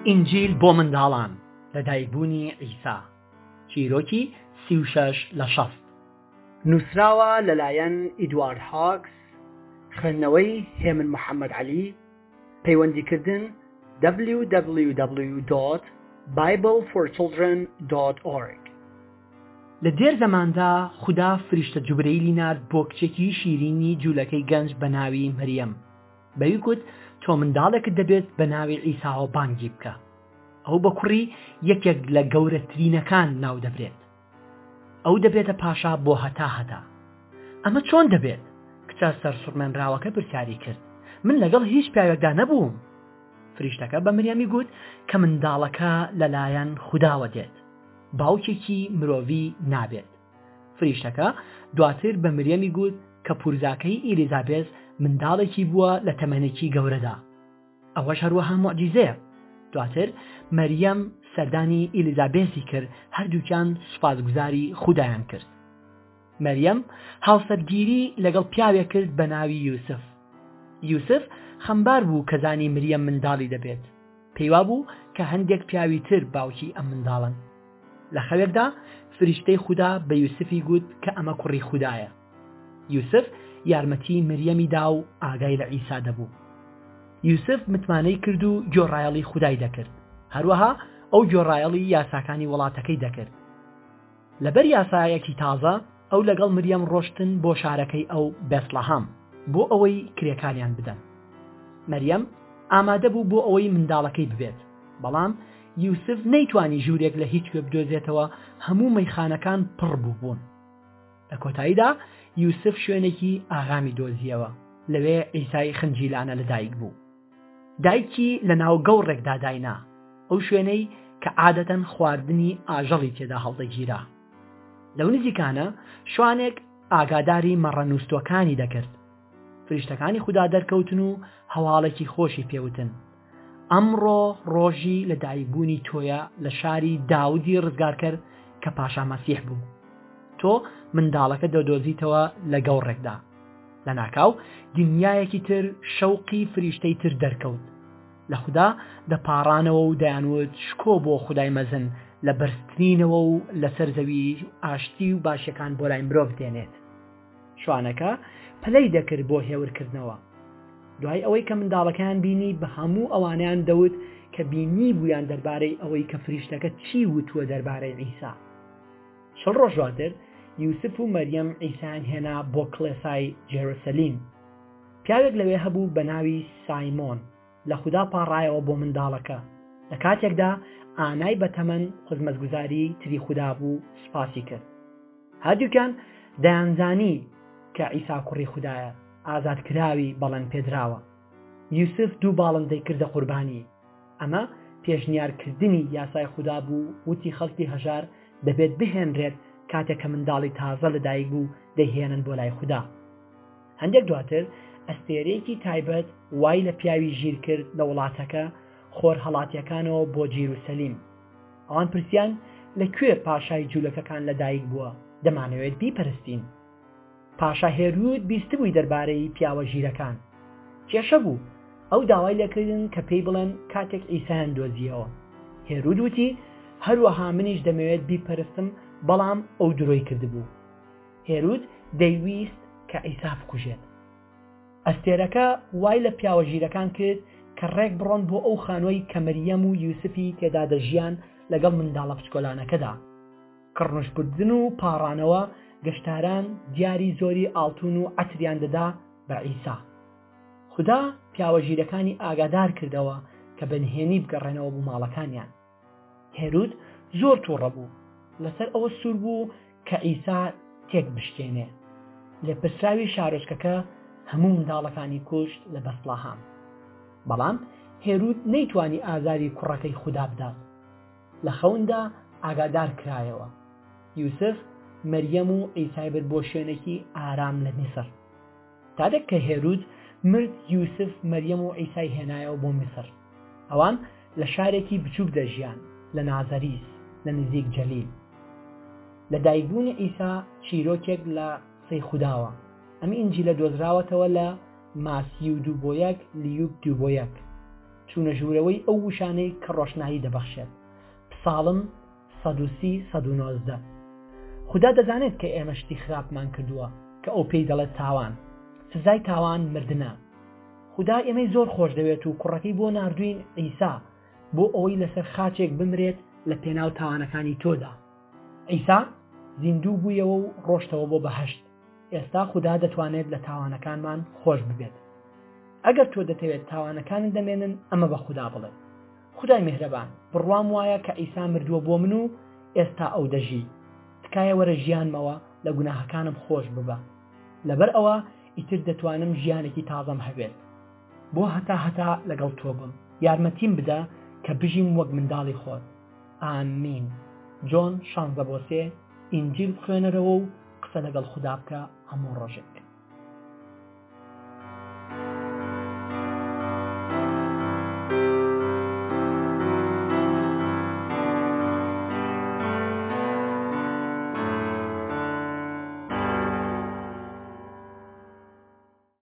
ئینجیل بۆ منداڵان لەدایکبوونی عیسا چیرۆکی 36/60 نووسراوە لەلایەن ئیدوارد هاکس خوێندنەوەی هێمن محەممەد عەلی پەیوەندیکردن www.bibleforchildren.org لە دێر زەماندا خوددا فریشتە جوبرەیلی نارد بۆ کچێکی شیرینی جوولەکەی گەنج بە ناوی مەریەم بەوی کوت تۆ منداڵێکت دەبێت بە ناوی عیساوە بانگی بکە ئەو بە کوڕی یەکێک لە گەورەترینەکان ناو دەبرێت ئەو دەبێتە پاشا بۆ هەتا ئەمە چۆن دەبێت کچە سەرسوڕمێنراوەکە پرسیاری کرد من لەگەڵ هیچ پیاوێکدا نەبووم فریشتەکە بە مریەمی گوت کە منداڵەکە لەلایەن خودداوە دێت باوکێکی مرۆڤی نابێت فریشتەکە دواتر بە مریەمی گوت کە پورزاکەی ئیلیزابێت منداڵێکی بووە لە تەمەنێکی گەورەدا ئەوەش هەروەها موعجیزەیە دواتر مەریەم سەردانی ئیلیزابێتی کرد هەردووکیان سوپاسگوزاری خوددایان کرد مەریەم هاوسەرگیری لەگەڵ پیاوێک کرد بە ناوی یوسف خەمبار بوو کە زانی مریەم منداڵی دەبێت پێیوا بوو کە هەندێک پیاوی تر باوکی ئەم منداڵن لە خەوێکدا فریشتەی خوددا بە یوسفی گوت کە ئەمە کوڕی خوددایە یوسف یارمەتی مریەمی دا و ئاگای لە عیسا دەبوو یوسف متمانەی کرد و گۆڕایەڵی خودای دەکرد هەروەها ئەو گۆڕایەڵی یاساکانی وڵاتەکەی دەکرد لەبەر یاسایەکی تازە ئەو لەگەڵ مریەم ڕۆشتن بۆ شارەکەی ئەو بێسلەهەم بۆ ئەوەی کرێکاریان بدەن مەریەم ئامادە بوو بۆ ئەوەی منداڵەکەی ببێت بەڵام یوسف نەیتوانی ژوورێک لە هیچ کوێ بدۆزێتەوە هەموو مەیخانەکان پڕ بوون لە کۆتاییدا یوسف شوێنێکی ئاغامی دۆزیەوە لەوێ عیسای خنجیلانە لەدایک بوو دایکی لە ناو گەوڕێکدا داینا ئەو شوێنەی کە عادەتەن خواردنی ئاژەڵی تێدا هەڵدەگیرا لەو نزیکانە شوانێک ئاگاداری مەڕەنووستوەکانی دەکرد فریشتەکانی خوددا دەرکەوتن و هەواڵێکی خۆشی پێوتن ئەمڕۆ ڕۆژی لەدایکبوونی تۆیە لە شاری داودی ڕزگارکەر کە پاشا مەسیح بوو تۆ منداڵەکە دەدۆزیتەوە لە گەوڕێکدا لە ناکاو دنیایەکی تر شەوقی فریشتەی تر دەرکەوت لە خوددا دەپاڕانەوە و دەیانوت شکۆ بۆ خودای مەزن لە بەرزترینەوە و لەسەر زەوی ئاشتی و باشەکان بۆ لای مرۆڤ دێنێت شوانەکە پلەی دەکرد بۆ هێورکردنەوە دوای ئەوەی کە منداڵەکان بینی بە هەموو ئەوانیان دەوت کە بینی بوویان دەربارەی ئەوەی کە فریشتەکە چی وتووە دەربارەی عیسا شەڕ ڕۆژ دواتر یوسف و مەریەم عیسایان هێنا بۆ کڵێسای جێروسەلیم پیاوێک لەوێ هەبوو بە ناوی سایمۆن لە خوددا پاڕایەوە بۆ منداڵەکە لە کاتێکدا ئانای بەتەمەن خزمەتگوزاری تری خوددا بوو سوپاسی کرد هەردووکیان دەیانزانی کە عیسا کوڕی خوددایە ئازادکراوی بەڵێن پێدراوە یوسف دوو باڵندەی کردە قوربانی ئەمە پێشنیارکردنی یاسای خوددا بوو وتی خەڵکی هەژار دەبێت بهێنرێت کاتێک کە منداڵی تازە لەدایک بوو دەیهێنن بۆ لای خوددا هەندێک دواتر ئەستێرەیەکی تایبەت وای لە پیاوی ژیر کرد لە وڵاتەکە خۆر هەڵاتیەکانەوە بۆ جێروسەلیم ئەوان پرسیان لەکوێ پاشای جوولەکەکان لەدایک بووە دەمانەوێت بیپەرستین پاشا هێرود بیستبووی دەربارەی پیاوە ژیرەکان کێشە بوو ئەو داوای لەکردن کە پێی بڵێن کاتێک ئیسایان دۆزیەوە هێرود وتی هەروەها منیش دەمەوێت بیپەرستم بەڵام ئەو درۆی کردبوو هێرود دەیویست کە ئیسا بکوژێت ئەستێرەکە وای لە پیاوە ژیرەکان کرد کە ڕێک بڕۆن بۆ ئەو خانووی کە مەریەم و یوسفی تێدا دەژیان لەگەڵ منداڵە بچکۆلانەکەدا کڕنوشبردن و پاڕانەوە گەشتاران دیاری زۆری ئاڵتون و عەتریان دەدا بە عیسا خوددا پیاوە ژیرەکانی ئاگادار کردەوە کە بەنهێنی بگەڕێنەوە بوو ماڵەکانیان هێرود زۆر تووڕە بوو لەسەر ئەوە سوور بوو کە عیسا تێک بشکێنێ لە پرسراوی شارۆچکەکە هەموو منداڵەکانی کوشت لە بەسڵەهام بەڵام هێرود نەیتوانی ئازاری کوڕەکەی خوددا بدات لە خەوندا ئاگادار کرایەوە یوسف مەریەم و عیسای برد بۆ شوێنێکی ئارام لە میسر تادێک کە هێرود مرد یوسف مەریەم و عیسای هێنایەوە بۆ میسر ئەوان لە شارێکی بچووک دەژیان لە نازەریس لە نزیک جەلیل لە دایکبوونی عیسا چیرۆکێک لە سەی خودداوە ئەم ئینجیلە دۆزراوەتەوە لە ماسی و 2:1 لیوک 2:1 چوونە ژوورەوەی ئەو وشانەی کە ڕۆشنایی دەبەخشێت. پساڵم 119. خوددا دەزانێت کە ئێمە شتی خراپمان کردووە کە ئەو پێی دەڵێت تاوان. سزای تاوان مردنە. خوددا ئێمەی زۆر خۆش دەوێت و کوڕەکەی بۆ ناردوین عیسا بۆ ئەوەی لەسەر خاچێک بمرێت لە پێناو تاوانەکانی تۆدا. عیسا زیندوو بوویەوە و ڕۆشتەوە بۆ بەهەشت. ئێستا خوددا دەتوانێت لە تاوانەکانمان خۆش ببێت. ئەگەر تۆ دەتەوێت تاوانەکانت دەمێنن ئەمە بە خوددا بڵێ: خودای میهرەبان، بڕوام وایە کە ئیسا مردووە بۆ من و ئێستا ئەو دەژی. تکایە وەرە ژیانمەوە لە گوناهەکانم خۆش ببە. لەبەر ئەوە ئیتر دەتوانم ژیانێکی تازەم هەبێت. بۆ هەتا لەگەڵ تۆ بم. یارمەتیم بدە کە بژیم وەک منداڵی خۆت. ئامین. جۆن 16:3 ئینجیل خوێنەرەوە و قسە لەگەڵ خوددا بکە هەموو ڕۆژێک.